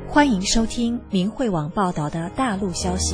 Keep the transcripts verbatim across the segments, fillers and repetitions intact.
欢迎收听明慧网报道的大陆消息。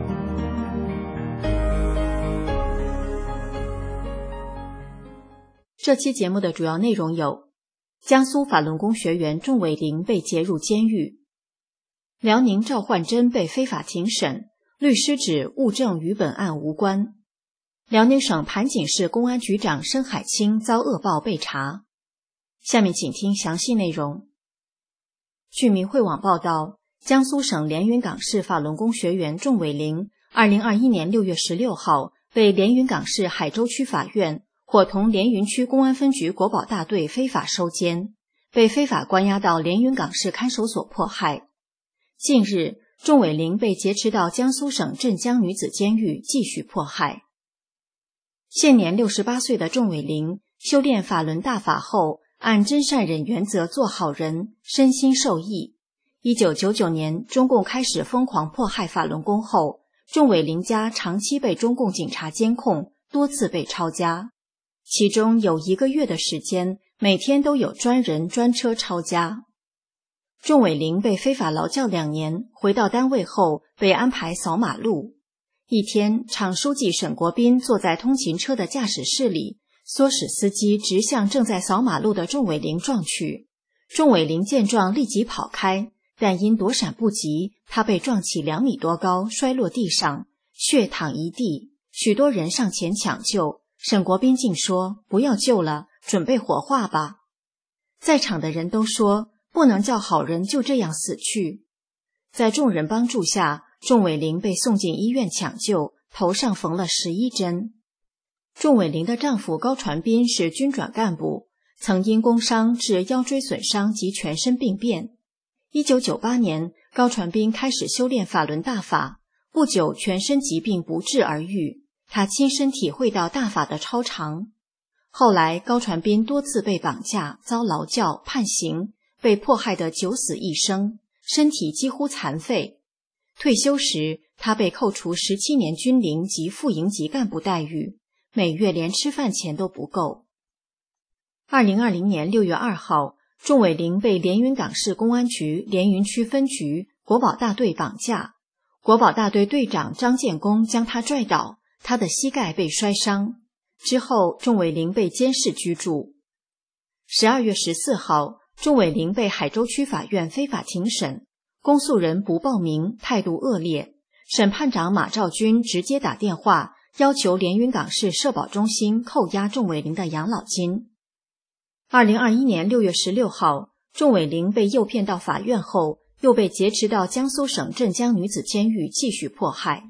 这期节目的主要内容有：江苏法轮功学员仲伟林被劫入监狱；辽宁赵焕珍被非法庭审，律师指物证与本案无关；辽宁省盘锦市公安局长申海清遭恶报被查。下面请听详细内容。据明慧网报道，江苏省连云港市法轮功学员仲伟林二零二一年六月十六号被连云港市海州区法院伙同连云区公安分局国保大队非法收监，被非法关押到连云港市看守所迫害。近日，仲伟林被劫持到江苏省镇江女子监狱继续迫害。现年六十八岁的仲伟林修炼法轮大法后，按真善忍原则做好人，身心受益。一九九九年，中共开始疯狂迫害法轮功后，仲伟林家长期被中共警察监控，多次被抄家。其中有一个月的时间，每天都有专人专车抄家。仲伟林被非法劳教两年，回到单位后被安排扫马路。一天，厂书记沈国斌坐在通勤车的驾驶室里，唆使司机直向正在扫马路的仲伟林撞去。仲伟林见状立即跑开，但因躲闪不及，他被撞起两米多高，摔落地上，血淌一地。许多人上前抢救，沈国斌竟说：“不要救了，准备火化吧。”在场的人都说：“不能叫好人就这样死去。”在众人帮助下，仲伟林被送进医院抢救，头上缝了十一针。仲伟林的丈夫高传斌是军转干部，曾因工伤致腰椎损伤及全身病变。一九九八年，高传斌开始修炼法轮大法，不久全身疾病不治而愈，他亲身体会到大法的超常。后来高传斌多次被绑架，遭劳教、判刑，被迫害得九死一生，身体几乎残废。退休时，他被扣除十七年军龄及副营级干部待遇，每月连吃饭钱都不够。二零二零年六月二号，仲伟林被连云港市公安局连云区分局国保大队绑架，国保大队队长张建功将他拽倒，他的膝盖被摔伤。之后，仲伟林被监视居住。十二月十四号，仲伟林被海州区法院非法庭审，公诉人不报名，态度恶劣。审判长马兆军直接打电话要求连云港市社保中心扣押仲伟林的养老金。二零二一年六月十六号，仲伟林被诱骗到法院后，又被劫持到江苏省镇江女子监狱继续迫害。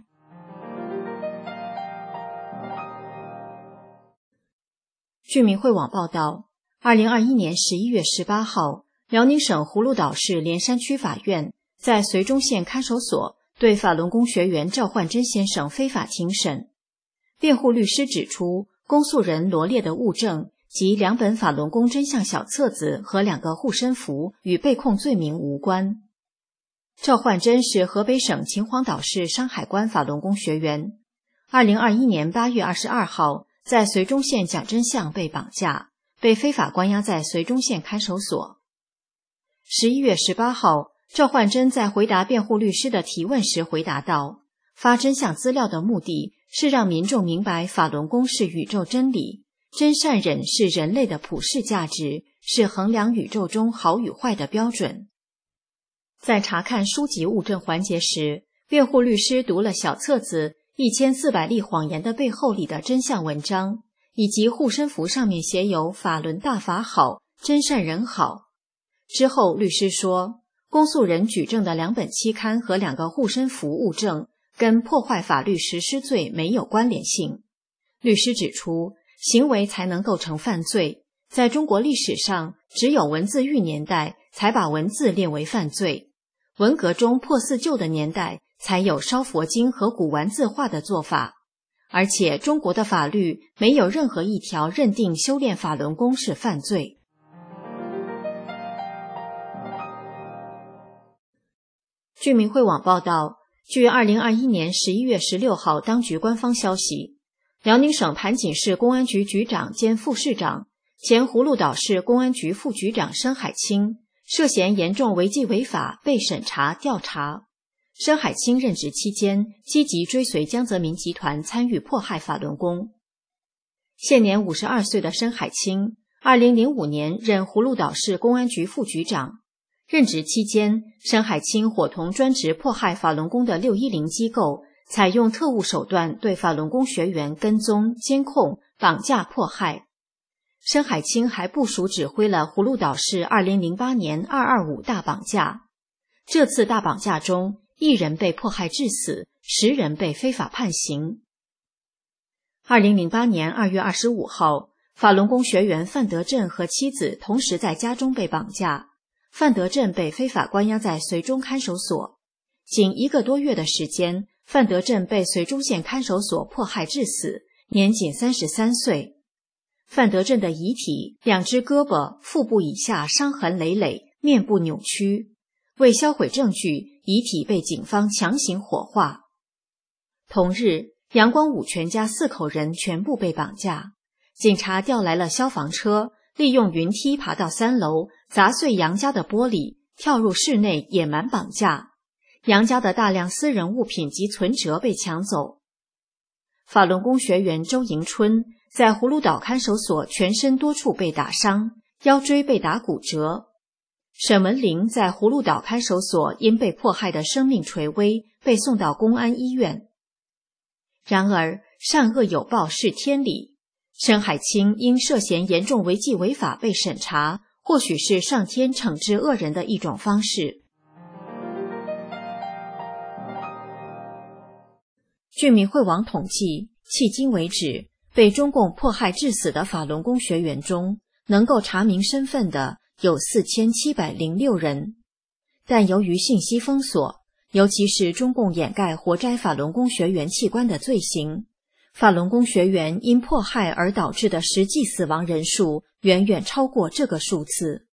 据明慧网报道，二零二一年十一月十八号，辽宁省葫芦岛市连山区法院在绥中县看守所对法轮功学员赵焕珍先生非法庭审。辩护律师指出，公诉人罗列的物证及两本法轮功真相小册子和两个护身符与被控罪名无关。赵焕珍是河北省秦皇岛市山海关法轮功学员，二零二一年八月二十二号在绥中县蒋真巷被绑架，被非法关押在绥中县看守所。十一月十八号，赵焕珍在回答辩护律师的提问时回答道：“发真相资料的目的是让民众明白法轮功是宇宙真理，真善忍是人类的普世价值，是衡量宇宙中好与坏的标准。”在查看书籍物证环节时，辩护律师读了小册子一千四百例谎言的背后里的真相文章，以及护身符上面写有法轮大法好，真善人好。之后律师说，公诉人举证的两本期刊和两个护身符物证跟破坏法律实施罪没有关联性。律师指出，行为才能构成犯罪，在中国历史上只有文字狱年代才把文字列为犯罪，文革中破四旧的年代才有烧佛经和古玩字画的做法，而且中国的法律没有任何一条认定修炼法轮功是犯罪。据明慧网报道，据二零二一年十一月十六号当局官方消息，辽宁省盘锦市公安局局长兼副市长、前葫芦岛市公安局副局长申海清涉嫌严重违纪违法被审查调查。申海清任职期间，积极追随江泽民集团参与迫害法轮功。现年五十二岁的申海清，二零零五年任葫芦岛市公安局副局长。任职期间，申海清伙同专职迫害法轮功的六一零机构，采用特务手段对法轮功学员跟踪、监控、绑架、迫害。申海清还部署指挥了葫芦岛市二零零八年二二五大绑架。这次大绑架中，一人被迫害致死，十人被非法判刑。二零零八年二月二十五号，法轮功学员范德正和妻子同时在家中被绑架，范德正被非法关押在绥中看守所。仅一个多月的时间，范德正被绥中县看守所迫害致死，年仅三十三岁。范德正的遗体，两只胳膊、腹部以下伤痕累累，面部扭曲。为销毁证据，遗体被警方强行火化。同日，杨光武全家四口人全部被绑架，警察调来了消防车，利用云梯爬到三楼，砸碎杨家的玻璃，跳入室内野蛮绑架。杨家的大量私人物品及存折被抢走。法轮功学员周迎春在葫芦岛看守所全身多处被打伤，腰椎被打骨折。沈文玲在葫芦岛看守所因被迫害的生命垂危，被送到公安医院。然而，善恶有报是天理。申海清因涉嫌严重违纪违法被审查，或许是上天惩治恶人的一种方式。据民会网统计，迄今为止，被中共迫害致死的法轮功学员中，能够查明身份的有四千七百零六人。但由于信息封锁，尤其是中共掩盖活摘法轮功学员器官的罪行，法轮功学员因迫害而导致的实际死亡人数远远超过这个数字。